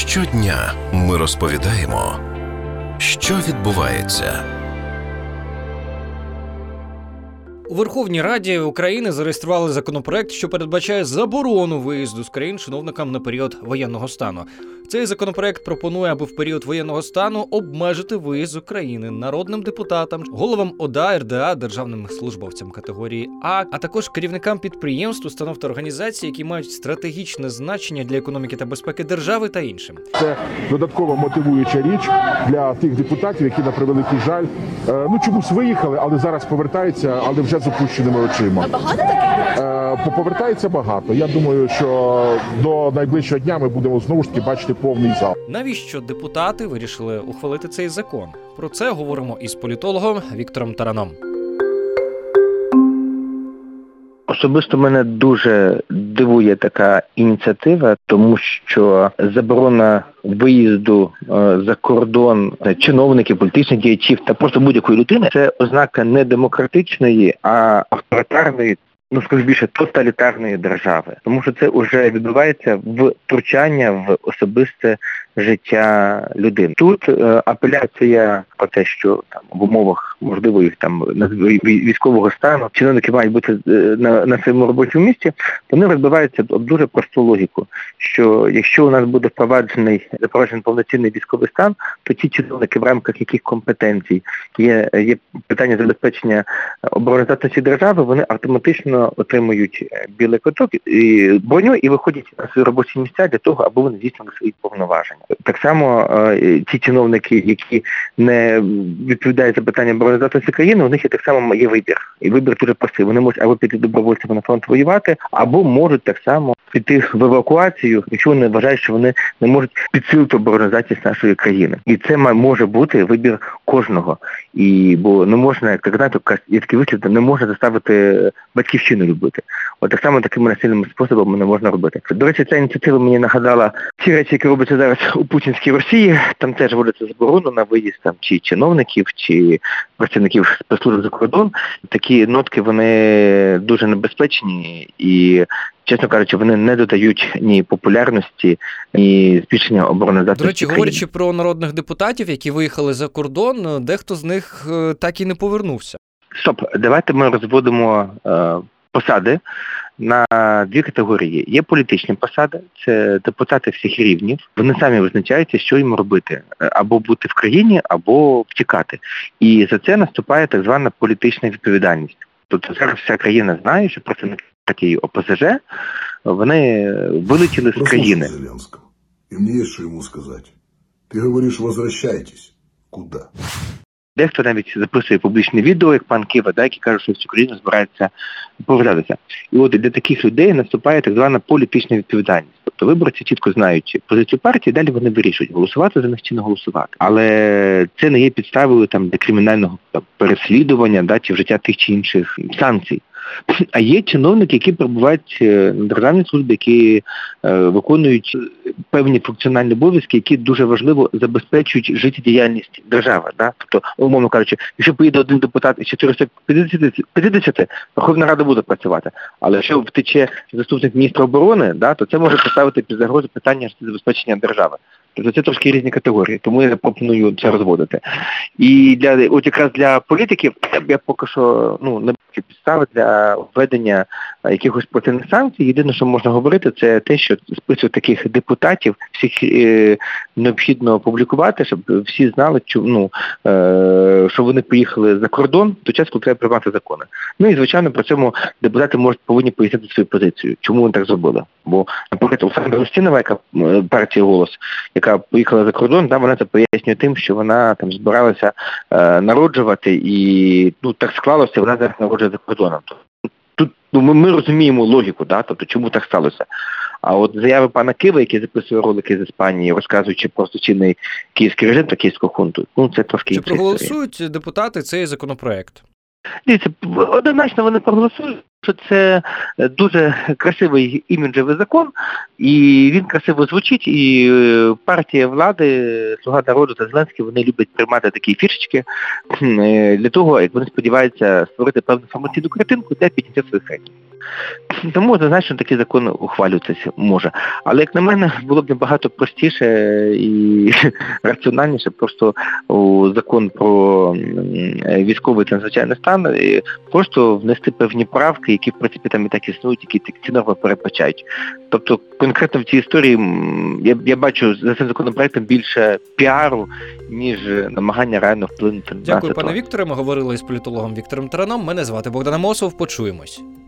Щодня ми розповідаємо, що відбувається. У Верховній Раді України зареєстрували законопроект, що передбачає заборону виїзду з країн чиновникам на період воєнного стану. Цей законопроект пропонує, аби в період воєнного стану обмежити виїзд з України народним депутатам, головам ОДА, РДА, державним службовцям категорії А також керівникам підприємств, установ та організацій, які мають стратегічне значення для економіки та безпеки держави та іншим. Це додаткова мотивуюча річ для тих депутатів, які, на превеликий жаль, чомусь виїхали, але зараз повертаються, але вже з опущеними очима. А багато таких? Повертається багато. Я думаю, що до найближчого дня ми будемо знову ж таки бачити повний зал. Навіщо депутати вирішили ухвалити цей закон? Про це говоримо із політологом Віктором Тараном. Особисто мене дуже дивує така ініціатива, тому що заборона виїзду за кордон чиновників, політичних діячів та просто будь-якої людини – це ознака не демократичної, а авторитарної, скажу більше, тоталітарної держави. Тому що це вже відбувається втручання в особисте життя людини. Тут апеляція про те, що там в умовах можливо їх там військового стану чиновники мають бути на своєму робочому місці, вони розбиваються об дуже просту логіку, що якщо у нас буде запроваджений повноцінний військовий стан, то ті чиновники, в рамках яких компетенцій є питання забезпечення обороноздатності держави, вони автоматично отримують білий квиток і броню і виходять на свої робочі місця для того, аби вони здійснили свої повноваження. Так само ті чиновники, які не відповідають за питання обороноздатності країни, у них так само є вибір. І вибір дуже простий. Вони можуть або піти добровольцями на фронт воювати, або можуть так само піти в евакуацію, якщо вони вважають, що вони не можуть підсилити обороноздатність нашої країни. І це може бути вибір кожного. Бо не можна, як знаєте, є такий вислів, не можна заставити батьківщину любити. От так само такими насильними способами не можна робити. До речі, ця ініціатива мені нагадала ті речі, які робляться зараз у путінській Росії. Там теж вводиться заборону на виїзд чи чиновників, чи працівників спецслужб за кордон. Такі нотки, вони дуже небезпечні і, чесно кажучи, вони не додають ні популярності, ні збільшення обороноздатності. До речі, говорячи про народних депутатів, які виїхали за кордон, дехто з них так і не повернувся. Стоп, давайте ми розводимо посади на дві категорії. Є політичні посади, це депутати всіх рівнів. Вони самі визначаються, що їм робити. Або бути в країні, або втікати. І за це наступає так звана політична відповідальність. Тобто зараз вся країна знає, що представники партії ОПЗЖ, вони вилетіли з країни. Зеленського. І мені є що йому сказати. Ти говориш, возвращайтесь. Куди? Дехто навіть записує публічне відео, як пан Кива, які кажуть, що всю країну збирається повертатися. І от для таких людей наступає так звана політична відповідальність. Тобто виборці чітко знають позицію партії, далі вони вирішують, голосувати за них чи не голосувати. Але це не є підставою для кримінального переслідування, чи вжиття тих чи інших санкцій. А є чиновники, які перебувають на державній службі, які виконують певні функціональні обов'язки, які дуже важливо забезпечують життєдіяльність держави. Тобто, умовно кажучи, якщо поїде один депутат із 450, Верховна Рада буде працювати. Але якщо втече заступник міністра оборони, то це може поставити під загрозу питання забезпечення держави. Тобто це трошки різні категорії, тому я пропоную це розводити. І якраз для політиків я поки що не бачу підстави для введення якихось противних санкцій. Єдине, що можна говорити, це те, що список таких депутатів всіх необхідно опублікувати, щоб всі знали, що вони поїхали за кордон, до часу треба приймати закони. І, звичайно, при цьому депутати повинні пояснити свою позицію, чому вони так зробили. Бо, наприклад, Олександра Устінова, яка партія «Голос», яка поїхала за кордон, вона це пояснює тим, що вона збиралася народжувати і так склалося, вона зараз народжує за кордоном. Тут ми розуміємо логіку, тобто чому так сталося. А от заяви пана Кива, який записує ролики з Іспанії, розказуючи про злочинний київський режим та київську хунту, це трошки інша історія. Чи проголосують депутати цей законопроект? Дивіться, однозначно вони проголосують. що це дуже красивий іміджевий закон, і він красиво звучить, і партія влади, Слуга народу та Зеленський, вони люблять приймати такі фішечки для того, як вони сподіваються створити певну інформаційну картинку для підняття своїх рейтингів. Тому однозначно такий закон ухвалюватися може. Але, як на мене, було б набагато простіше і раціональніше просто у закон про військовий та надзвичайний стан просто внести певні правки, які, в принципі, там і так існують, які ці норми передбачають. Тобто, конкретно в цій історії я бачу за цим законопроектом більше піару, ніж намагання реально вплинути на ситуацію. Дякую, пане Вікторе. Ми говорили з політологом Віктором Тараном. Мене звати Богдан Амосов. Почуємось.